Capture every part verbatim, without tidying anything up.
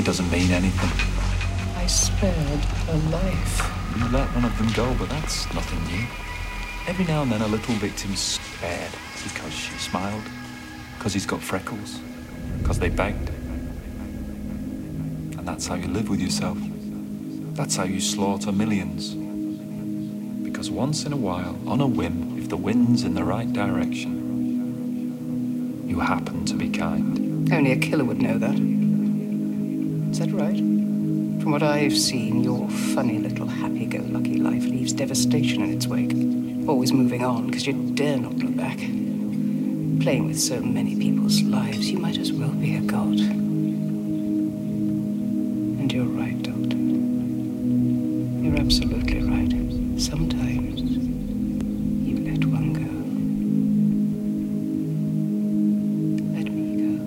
doesn't mean anything. I spared a life. You let one of them go, but that's nothing new. Every now and then a little victim's spared because she smiled, because he's got freckles, because they begged. And that's how you live with yourself. That's how you slaughter millions. Because once in a while, on a whim, if the wind's in the right direction, you happen to be kind. Only a killer would know that. Is that right? From what I've seen, your funny little happy-go-lucky life leaves devastation in its wake. Always moving on, because you dare not look back. Playing with so many people's lives, you might as well be a god. And you're right, Doctor. You're absolutely right. Sometimes you let one go. Let me go.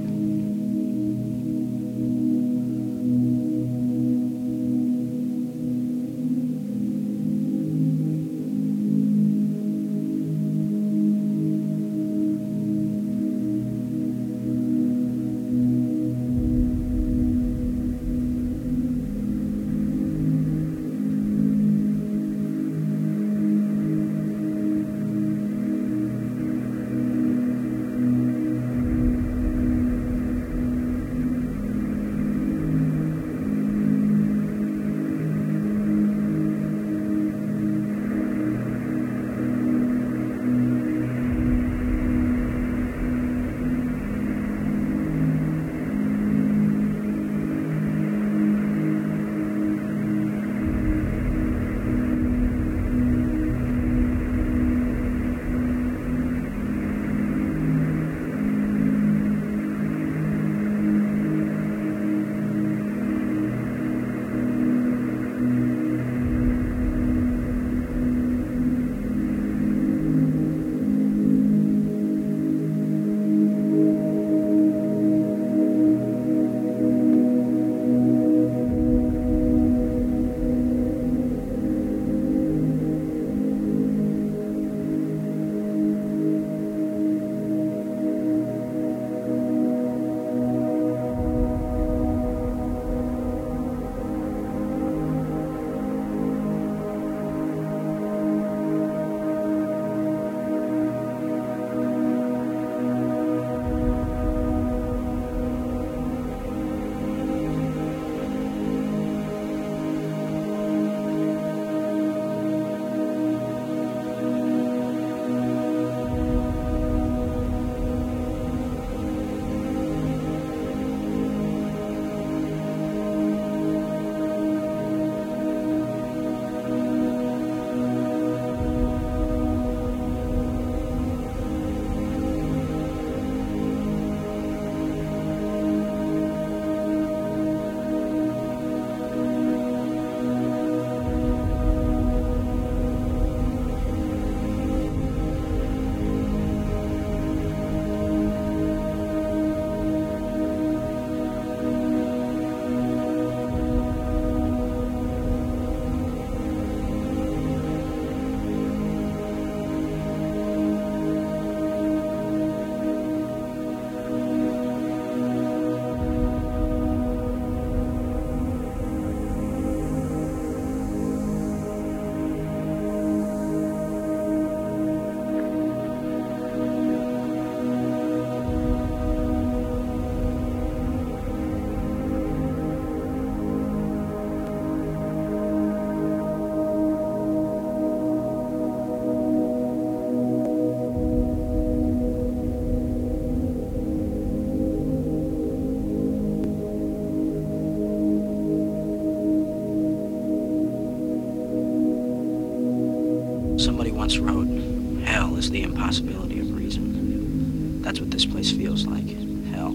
Somebody once wrote, hell is the impossibility of reason. That's what this place feels like. Hell.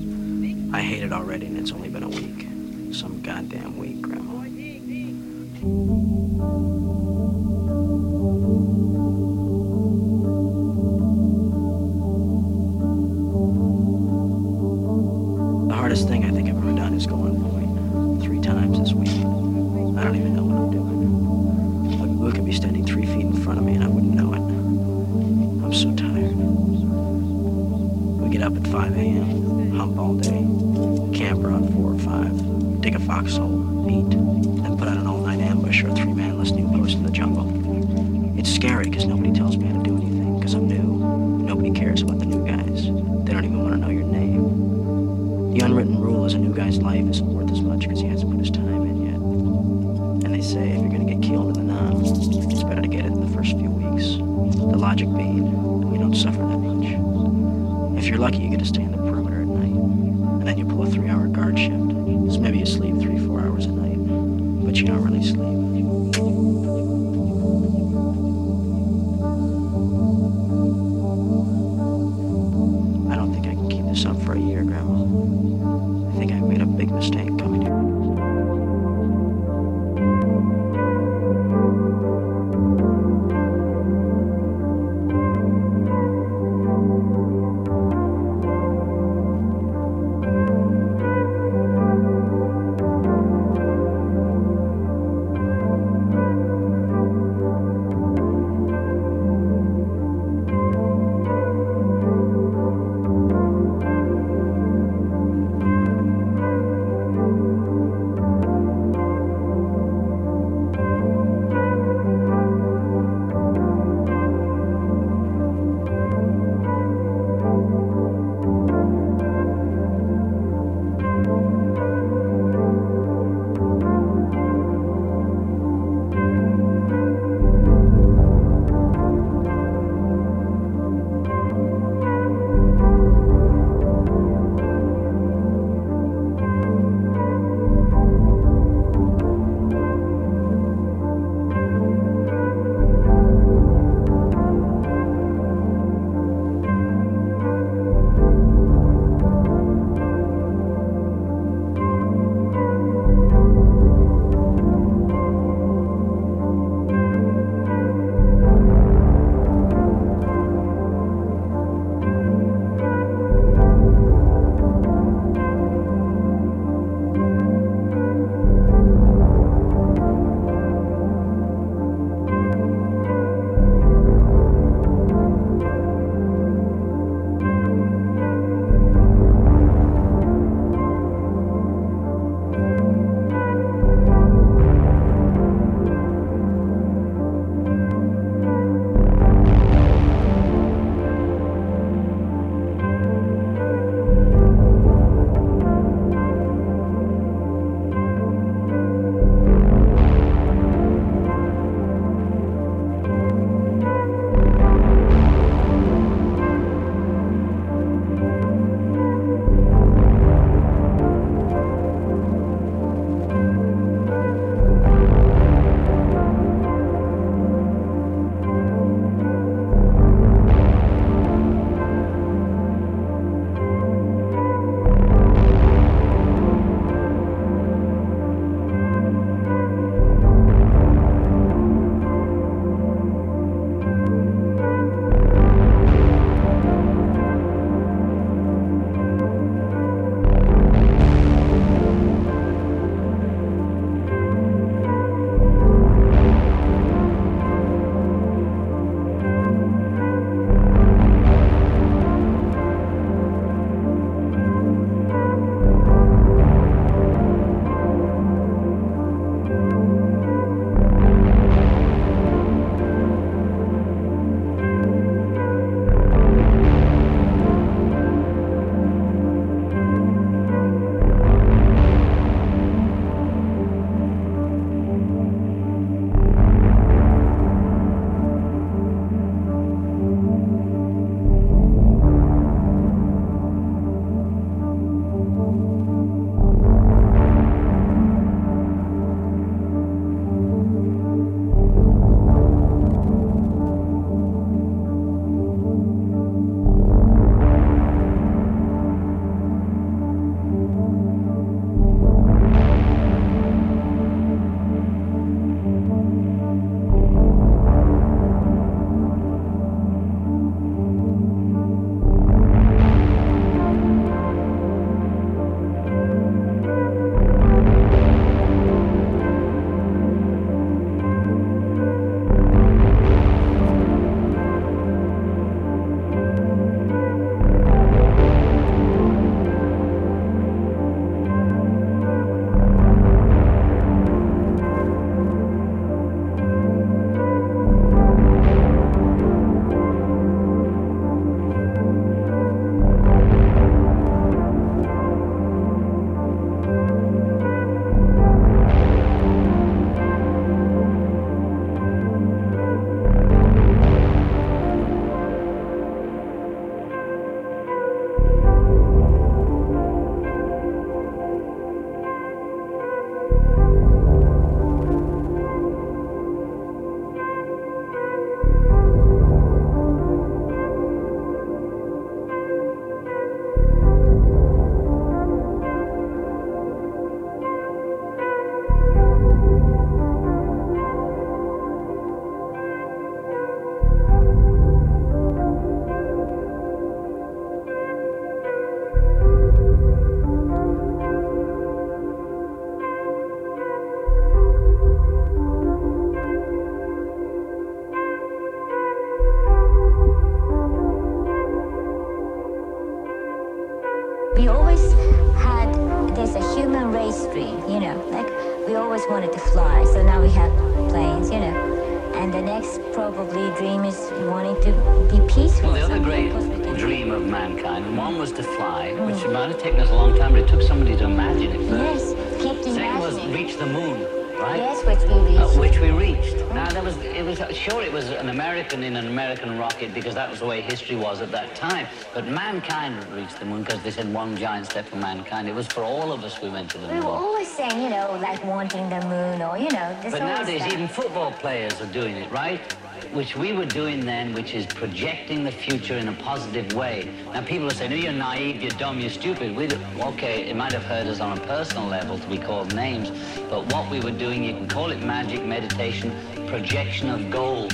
I hate it already, and it's only been a week. Some goddamn week, Grandma. The hardest thing I think I've ever done is go on point three times this week. I don't even know what I'm doing. Like, Luke could be standing three feet in front of me and I wouldn't know it. I'm so tired. We get up at five a m, hump all day, camper on four or five. dig a foxhole, eat, then put out an all-night ambush or a three-man listening post in the jungle. It's scary because nobody tells me how to do anything because I'm new. Nobody cares about the new guys. They don't even want to know your name. The unwritten rule is a new guy's life isn't worth as much because he hasn't put his time in yet. And they say if you're going to get killed in the now, it's better to get it in the first few weeks. The logic being, you don't suffer that much. If you're lucky, you get to stay in the perimeter at night. And then you pull a three-hour guard shift. So maybe you sleep three, four hours a night. But you don't really sleep. I don't think I can keep this up for a year, Grandma. I think I made a big mistake coming here. space dream, you know, like we always wanted to fly, so now we have planes, you know. And the next probably dream is wanting to be peaceful. Well, the other great dream of mankind, one was to fly, mm. which might have taken us a long time, but it took somebody to imagine it first. Yes, kept imagining. Second was reach the moon, right? Yes, which we reached. Uh, which we reached. Mm. Now, there was, it was, sure, it was an American in an American rocket because that was the way history was at that time. But mankind reached the moon because they said one giant step for mankind. It was for all of us we went to the moon. We were always saying, you know, like wanting the moon or, you know. But nowadays, that. Even football players are doing it, right? Which we were doing then, which is projecting the future in a positive way. Now, people are saying, oh, you're naive, you're dumb, you're stupid. We okay, it might have hurt us on a personal level to be called names, but what we were doing, you can call it magic, meditation, projection of goal.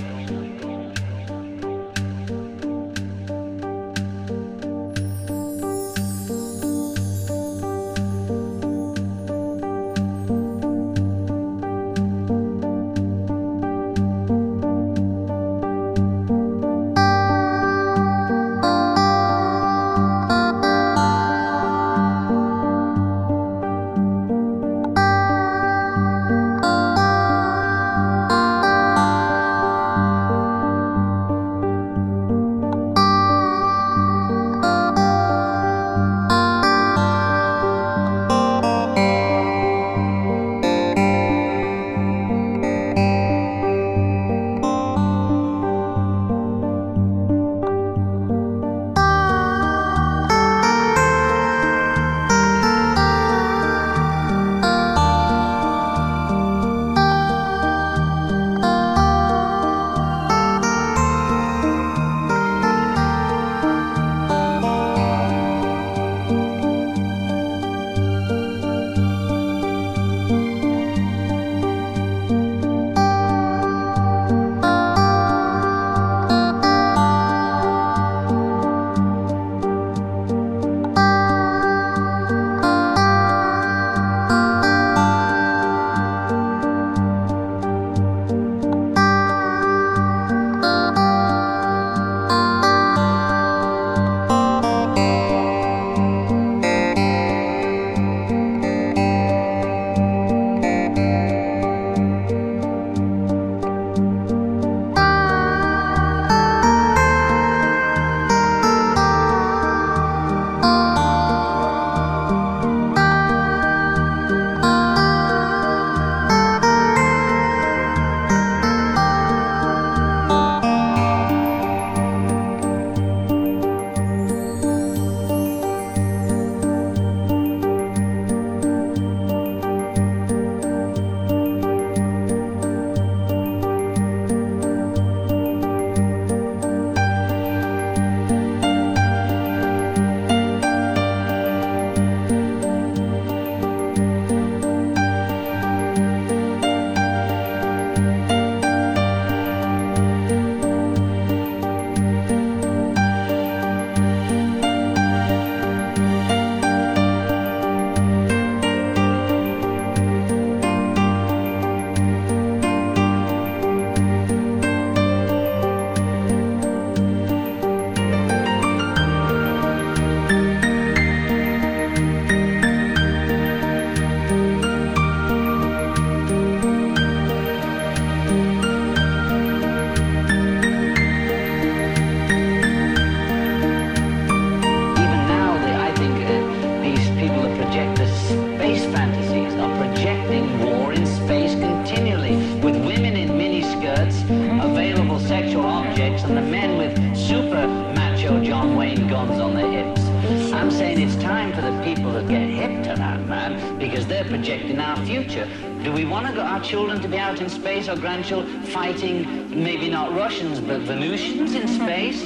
And the men with super macho John Wayne guns on their hips. I'm saying it's time for the people to get hip to that, man, because they're projecting our future. Do we want to go, our children to be out in space, our grandchildren fighting, maybe not Russians, but Venusians in space?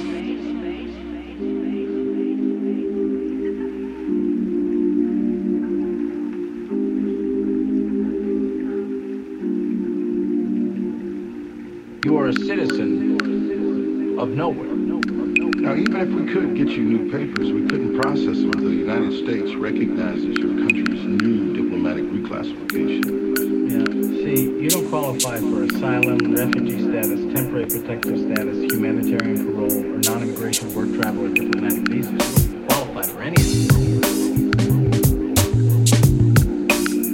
You are a citizen of nowhere. Now, even if we could get you new papers, we couldn't process them until the United States recognizes your country's new diplomatic reclassification. Yeah, see, you don't qualify for asylum, refugee status, temporary protective status, humanitarian parole, or non-immigration work travel or diplomatic visas. You don't qualify for any of these.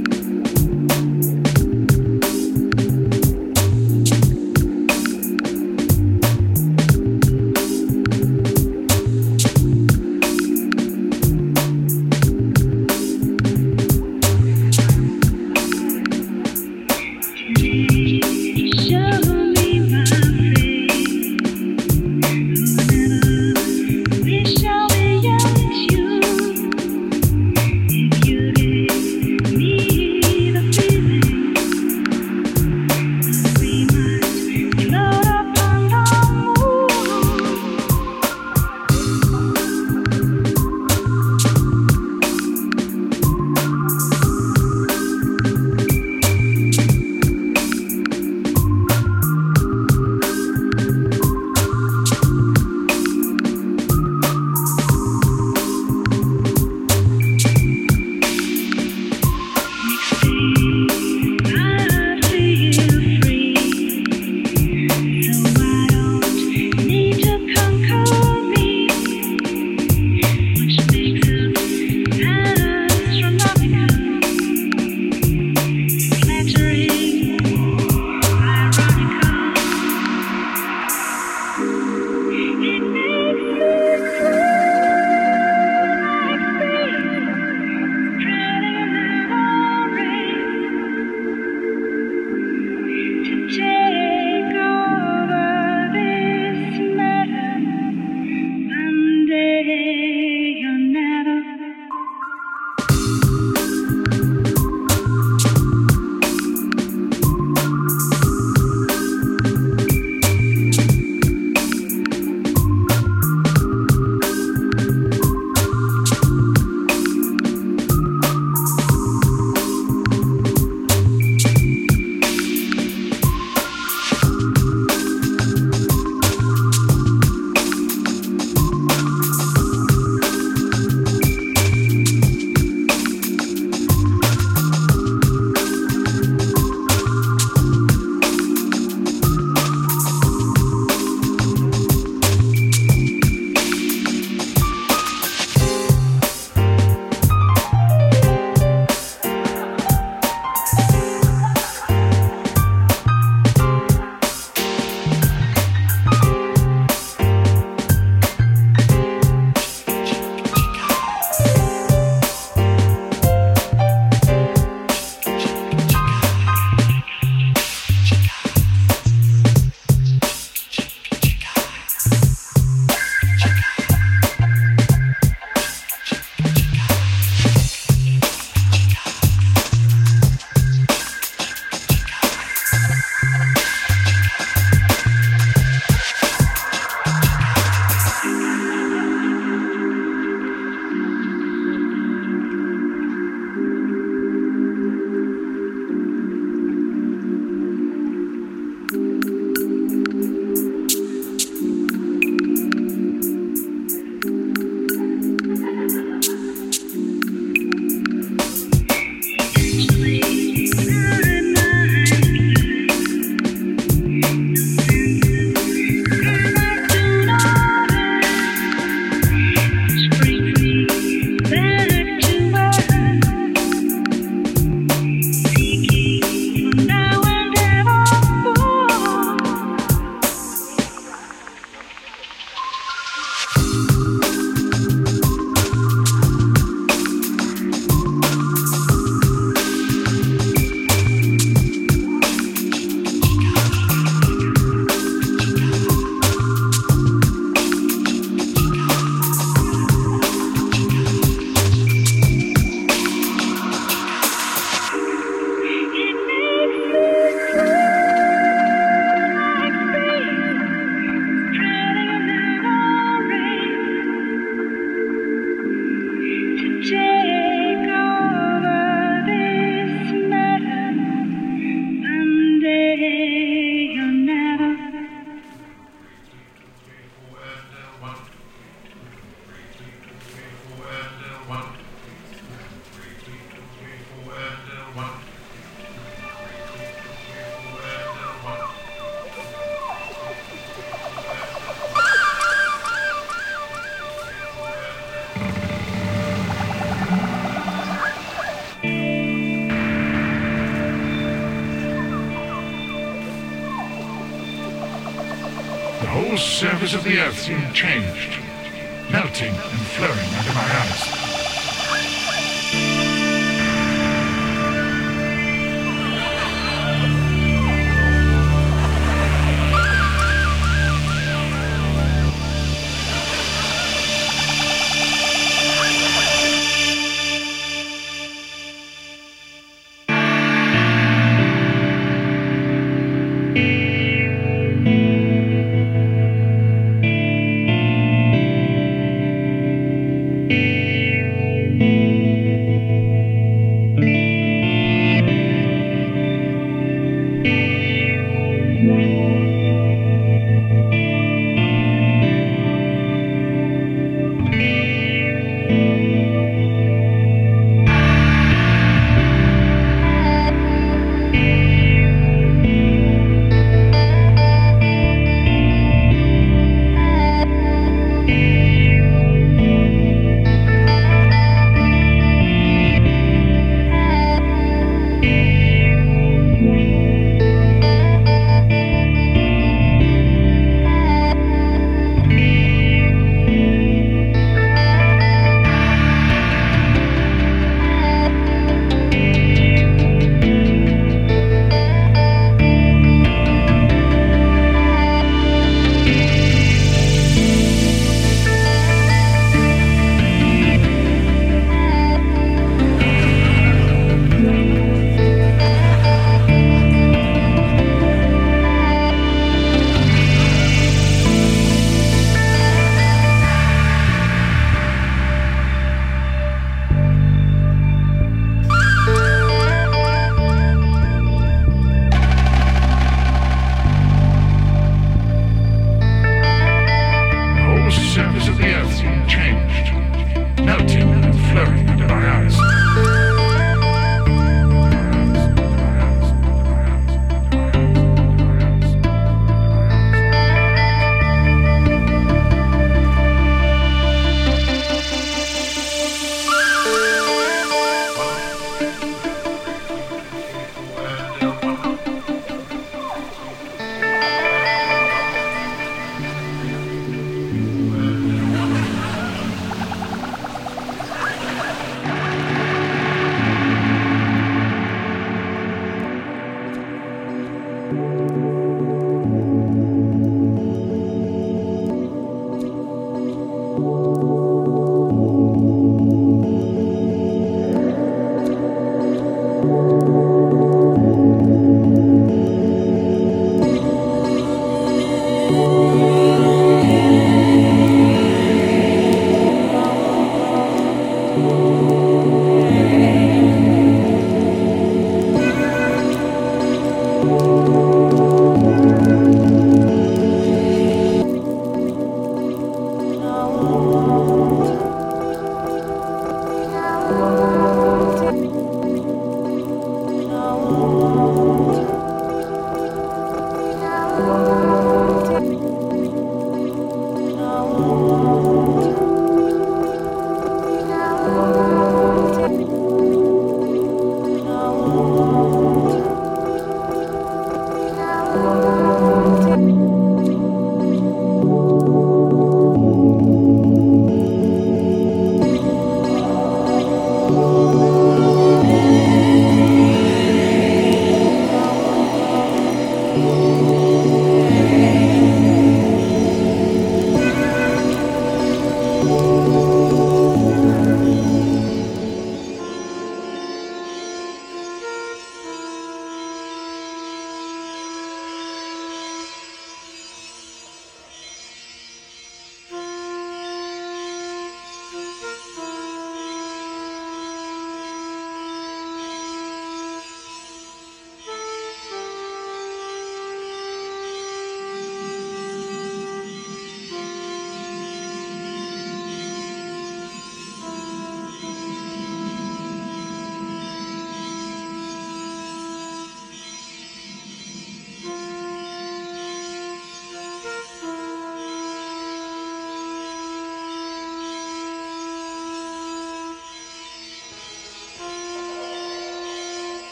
surface of the earth seemed changed, melting and flowing under my eyes.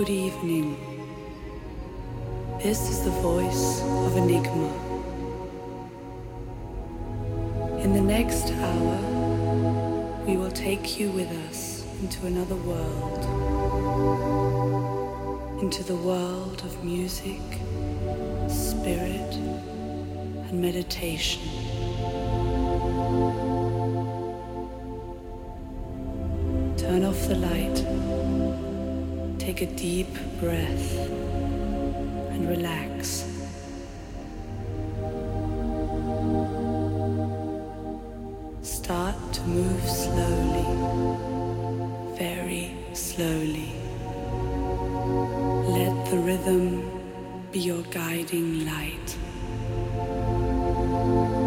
Good evening. This is the voice of Enigma. In the next hour, we will take you with us into another world, into the world of music, spirit, and meditation. Turn off the light, take a deep breath, and relax. Start to move slowly, very slowly. Let the rhythm be your guiding light.